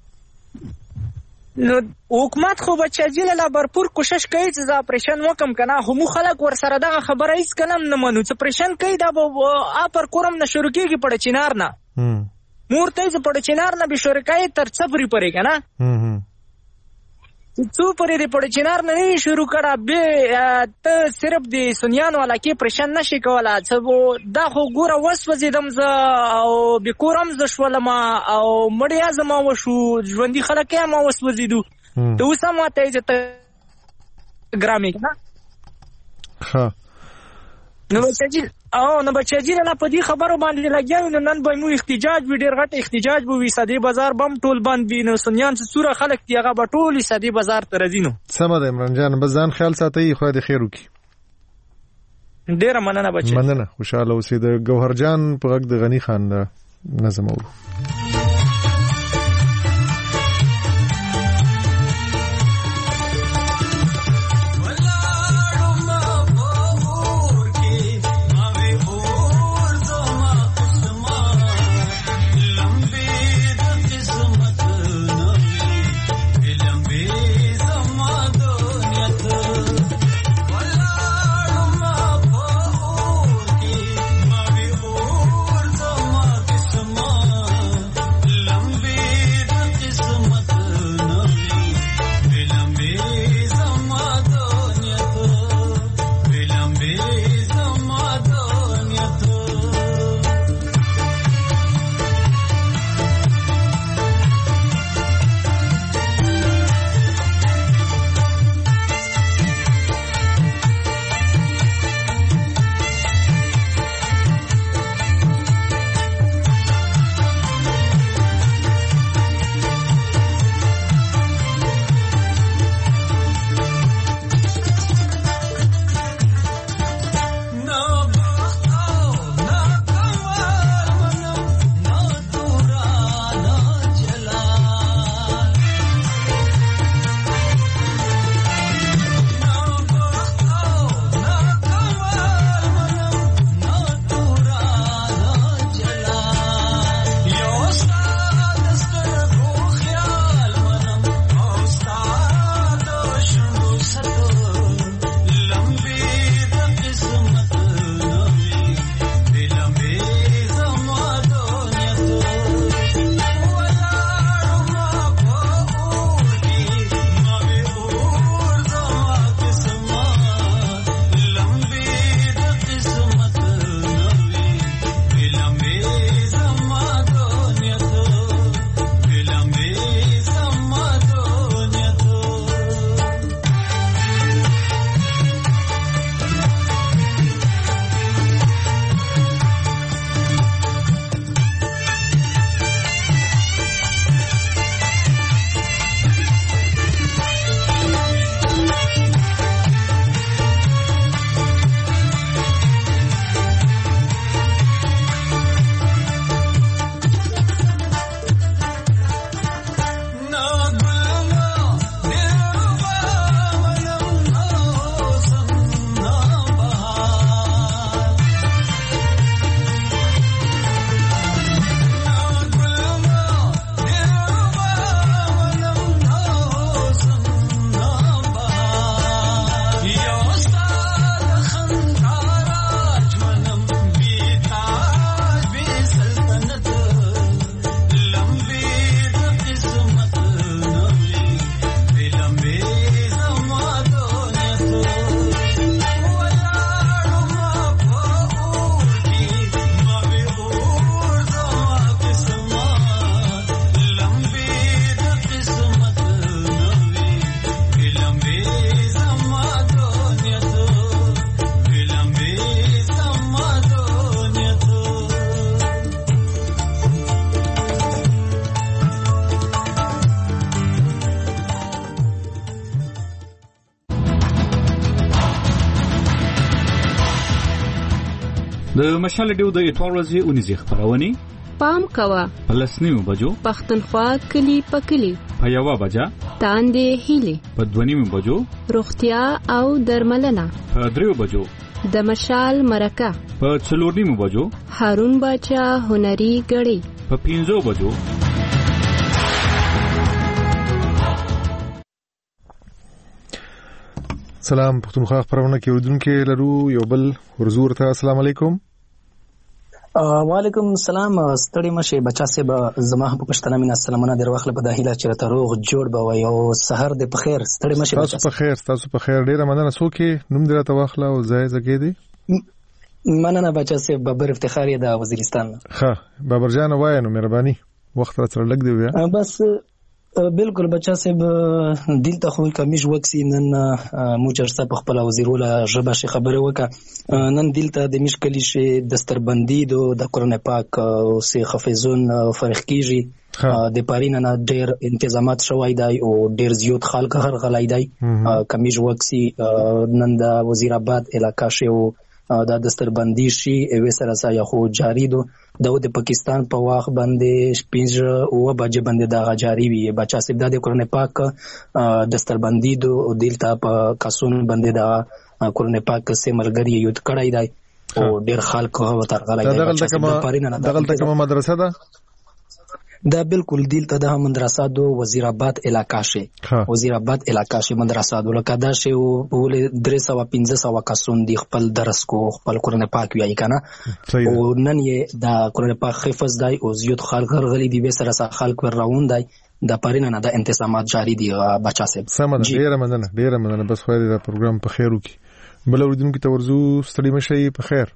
نو حکومت خو بچی لاله برپور کوشش کوي چې دا اپریشن وکم کنه هم خلک ور سره دغه خبره هیڅ کلم نه منو چې اپریشن کوي دا به اپر کورم نه شروع کیږي پړ چینار نه مورته چې پړ چینار نه به شروع کوي تر صبري پرې کنه څو پرې دې پړ چینار نه شروع کړه به ته صرف د سنیان والا کې اپریشن نشي کولای چې دا خو ګوره وسوځیدم ز او به کورم ز شولم او مړیا زما وشو ژوندۍ خلک یې ما وسوځیدو ته اوس هم ته چې ته ګرامي نه ها نو بچی او نو بچی نه په دې خبرو باندې لګیاو نو نن به مو احتجاج وی ډیر غټ احتجاج بو وی سادي بازار بم ټول بند وی نو سنیان څه سوره خلک دی هغه به ټول سادي بازار ته راځینو سم ده عمران جان بس ځان خیال ساتي خو دې خیر وکي ډیر مننه بچی مننه خوشاله اوسې د گوهر جان په غږ د غنی خان نظم اورو Oh د مشال ډیو د اتوار ورځې اونیزې خبرونه پام کوه پلسنیو بجو پښتونخوا کلی پکلی په یوه بجا تاندې هیلې په دونیمو بجو روغتیا او درملنه په دریو بجو د مشال مرکه په څلورنیمو بجو هارون باچا هنري غړي په پنځو بجو. سلام پښتونخوا خبرونه کې اوردونکو لرو یو بل ورزور ته السلام علیکم. وعلیکم السلام. ستړي مشه بچا سه به زما په پښتنه مینا سلامونه در واخله په داخله چې ته روغ جوړ به وي او سحر دې په خیر. ستړي مشه تاسو په خیر تاسو په خیر ډیره مننه. څوک نوم دې ته واخله او ځای زګې دي؟ مننه بچا سه بابر افتخاری د وزیرستان. ښه بابر جان وای نو مهرباني وخت را سره لګ دی بیا. بس بالکل بچا صاحب دلته خو کمیش وکسی نن موچرسه په خپل وزیروله ژبه شي خبره وکا نن دلته د مشکلی شي دستربندی د قرآن پاک او سی حفظون فرق کیږي د پارینه نه ډیر انتظامات شوای دی او ډیر زیات خلک هر غلای دی کمیش وکسی نن د وزیر آباد علاقہ شي او دا دستربندی شي او سره سره خو جاری دو د پاکستان په واخ باندې شپږ او بجې باندې دا جاری وي بچا سب د قرآن پاک دستربندی دو دلته په کاسون باندې دا قرآن پاک سه ملګری یوت کړای دی او ډیر خلک هو تر غلای دی. دغلته کومه مدرسه ده؟ دا بالکل دلته د مدرسه دو وزیر آباد علاقہ شي وزیر آباد علاقہ شي مدرسه دو لکه دا شی ول درې سوه پنځه سوه کسون دی خپل درس کو خپل قرآن پاک ویای کنه او نن یې دا قرآن پاک حفظ دی او زیات خلک غلي دی به سره سره خلک ور روان دی د پرینه نه د انتظامات جاری دی بچا صاحب. سمه ډیره مننه ډیره مننه. بس خو دې پروګرام په خیر وکي بل اوردونکو ته ورزو ستړي مشي په خیر.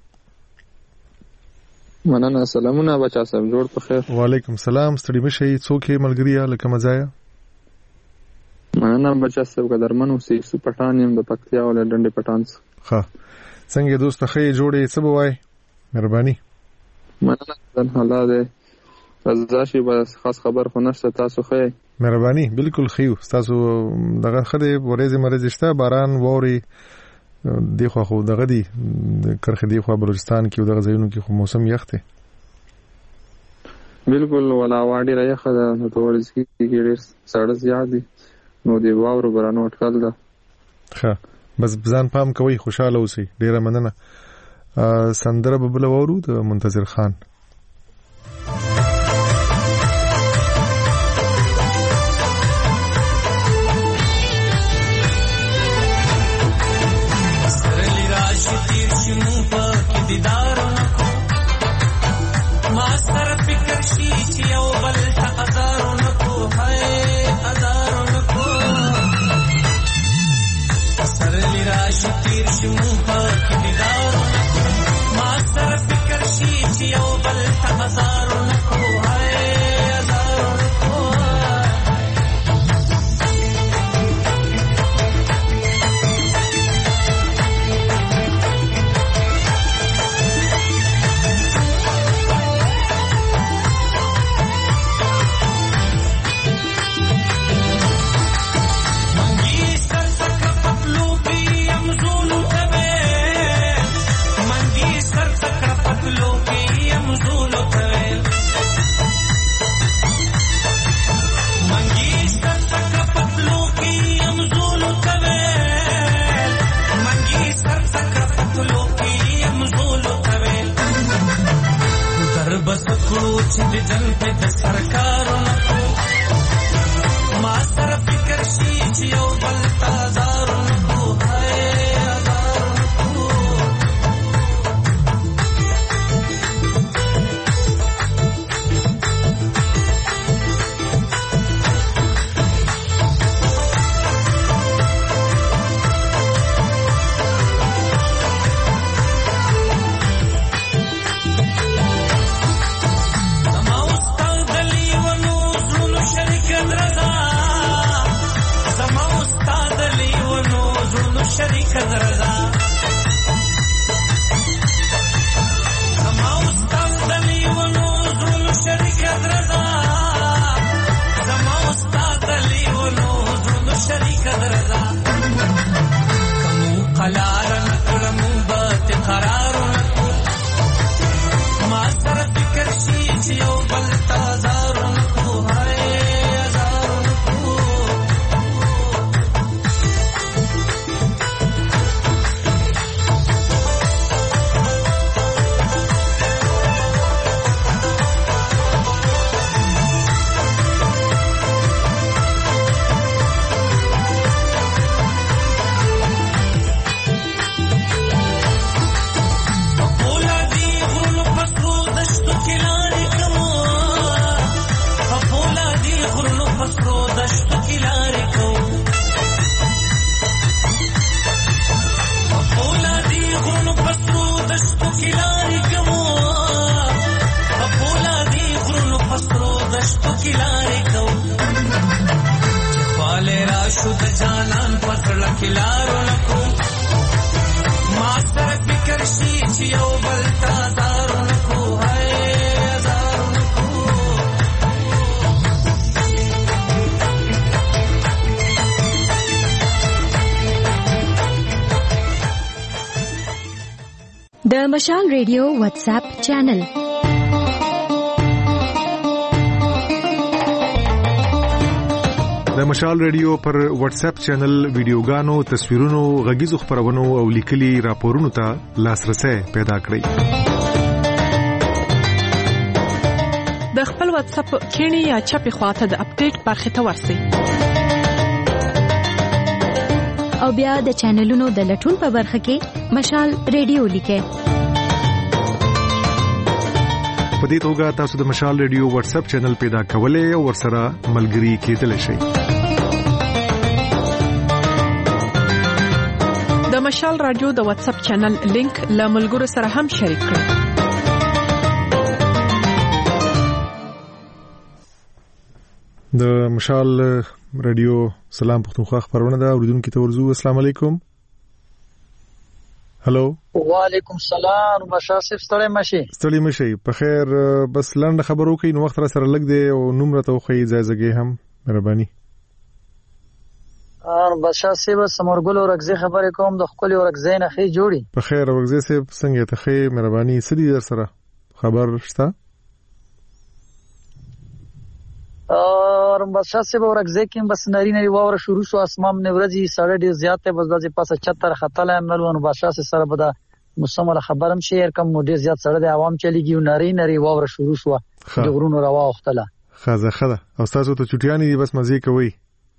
مننه سلامونه بچا صاحب جوړ په خیر. وعلیکم السلام. ستړي مشي څوک ملګری لکه مزایا؟ مننه بچا صاحب قدرمن اوسې سو پټان يم د پکتیا ول ډنډې پټان. ښه څنګه دوست خې جوړې څه بوای مهرباني. مننه د حالات ازاشي بس خاص خبر خو نشته تاسو خې مهرباني. بالکل خيو تاسو دغه خدي ورېز مرزشته باران ووري دی خو خو دغه دی کرخ دی خو بلوچستان کې دغه ځایونو کې خو موسم یخ دی. بالکل ولا واډی راخه د تورز کې ډیر سړک زیات دي نو دی واورو برانو اٹکل ده. ښه بس ځان پام کوي خوشاله اوسئ. ډیره مننه. سندره ببل وورو د منتظر خان. پکې لارې کوو چې خواله راشو د جانان په زړه کې لارو نکو ما سره فکر شي چې یو بل تازارو نکو هاي ازارو نکو د مشال ریډیو واتس اپ چینل د مشال ریډیو پر واتس اپ چینل ویډیوګانو، تصویرونو، غږیزو خبرونو او لیکلي راپورونو ته لاسرسي پیدا کړئ. د خپل واتس اپ کینی یا چپی خواته د اپډیټ برخه ته ورسئ او بیا د چینلونو د لټون په برخه کې مشال ریډیو لیکئ. په دې توګه تاسو د مشال ریډیو واتس اپ چینل پیدا کولای او ورسره ملګري کېدلی شئ. د مشال رادیو د واتس اپ چینل لینک له ملګرو سره هم شریک کړئ. د مشال رادیو سلام پښتونخوا خبرونه ده. اوریدونکو ته ورزو السلام علیکم. هلو وعلیکم السلام. مشال صاحب ستړی مشي ستړی مشي په خیر. بس لاند خبرو کوي نو وخت را سره لګ دی او نوم راته خو ځایزګي هم مهرباني. ار مشال صاحب سمرګل ورغزي خبرې کوم د خپل ورغزي نه خې جوړي. په خیر ورغزي صاحب څنګه ته خې مهرباني سدي در سره خبر شته؟ اور مشال صاحب ورغزي کې بس نری نری واور شروع شو اسمام نورځي سړې ډیر زیاته بس دځي پاسه چتر خطل عملونه مشال سره بده مسمله خبرم شیر کم مو ډیر زیات سړې عوام چلیږي نری نری واور شروع شو د غرونو روا وختله خزه خزه او تاسو ته چټیانی دي بس مزه کوي.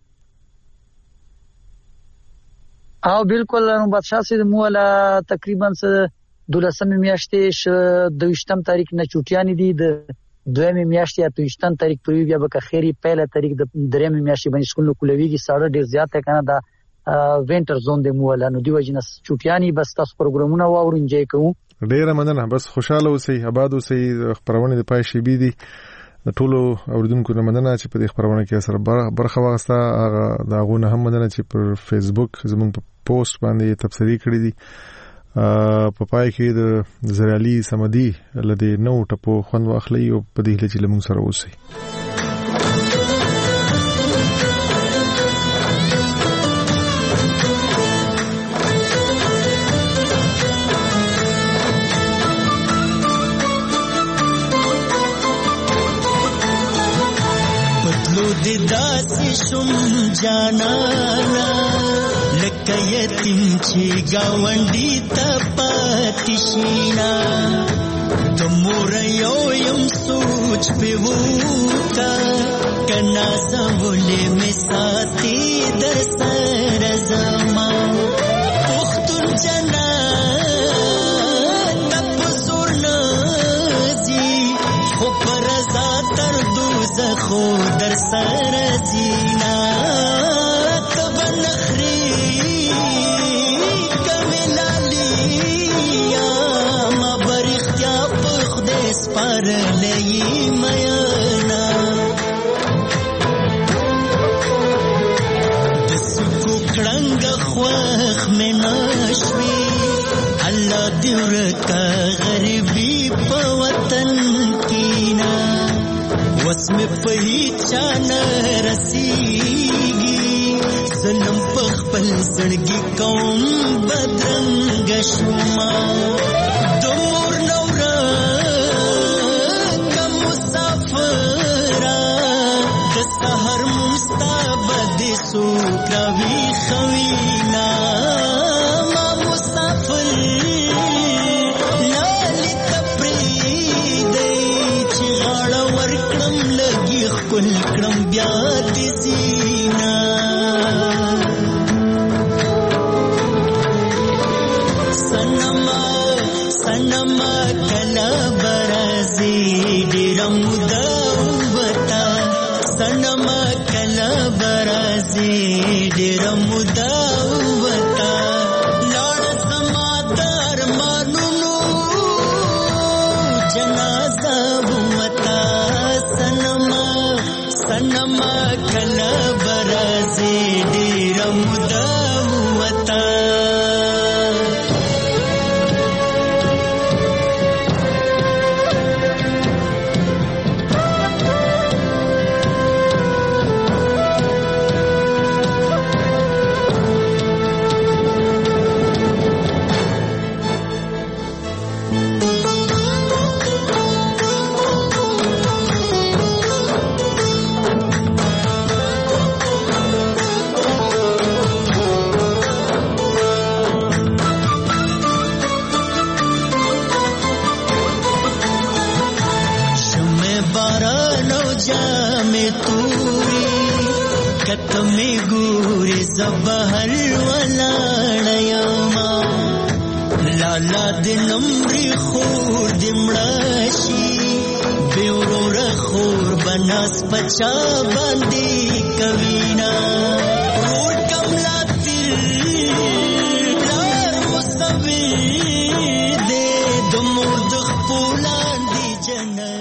او بالکل نو بادشاہ سي مولا تقریبا دولسمه میاشتې ش دویشتم تاریخ نه چټیانی دي د دویمه میاشتې یا دویشتم تاریخ پرې بیا به خیری پهله تاریخ د درېمه میاشتې باندې سکول کولويږي ساړه ډیر زیات کنه دا وینټر زون دی مولا نو دی وجنه چټیانی بس تاسو پروګرامونه واور انجوای کوو. ډیره مننه. بس خوشاله اوسئ آباد اوسئ. خبرونه د پای شي بي دي ټولو اوریدونکو نه مننه چې په دې خبرونه کې سره برخه واغسته. هغه دا غونه هم مننه چې پر فیسبوک زموږ په پوسټ باندې تبصری کړې دي. په پای کې د زرالي سمدي لدې نو ټپو خوند واخلي او په دې لچې لمون سره اوسئ. داسې شم جانانا لکه یتیم چې گاونډي ته پاتې شینا د مور یو یم سوچ په وکا کنا زولې می ساتي د سر زما پختون جنا د پزور نزي خو پر رضا تر دوزخو در سر زینا تب نخری کملالی یا ما برختیا پخدس پر لئی میانا دسکو کرنگ خوخ میں نشوی اللہ دیورکا غریبی پا وطن کینا وسم په هیڅ نه رسیږي ظلم په خپل زړګي کوم بدرنګ شوما د مور نور کم مسافر د سحر مستبد سو کراوي خوینا ما مسافر لالی تپری دی چې غاړه ورکړم لګي خپل کړم بیا د زینا سنما سنما کلا برازي ډیر مودا وتا سنما کلا برازي ډیر مودا وتا لاړ سما در مانونو جنازه وتا سنما جامې توري کته می ګوري زبهر ولاړ یما لالا د نمرې خور د مړشي بیورو خور بناس پچا باندې کوینا